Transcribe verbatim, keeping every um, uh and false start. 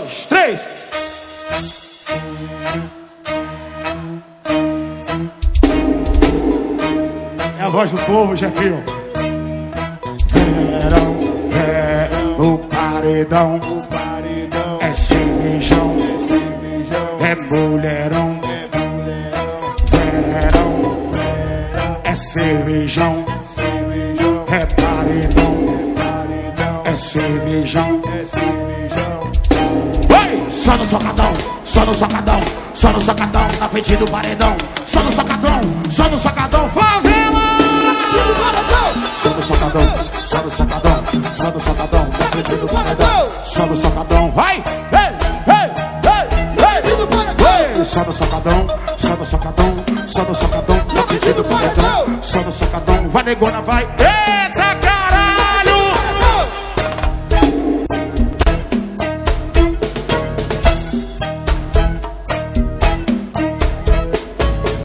dois, três. É a voz do povo, Jefinho. Verão, verão, o paredão, o paredão é cervejão, é cervejão, é mulherão, é mulherão. Verão, verão, é cervejão, cervejão, é paredão, é paredão, é cervejão, é cervejão. Oi! Só no socadão, só no socadão, só no socadão, na frente do paredão. Só no socadão, só no socadão, favela! Só no socadão, só no socadão, só no socadão, na frente do paredão. Só no socadão, vai! Ei, ei, ei, ei, ei! Só no socadão, só no socadão, só no socadão, na frente do paredão. Só no socadão, vai negona, vai! Eita!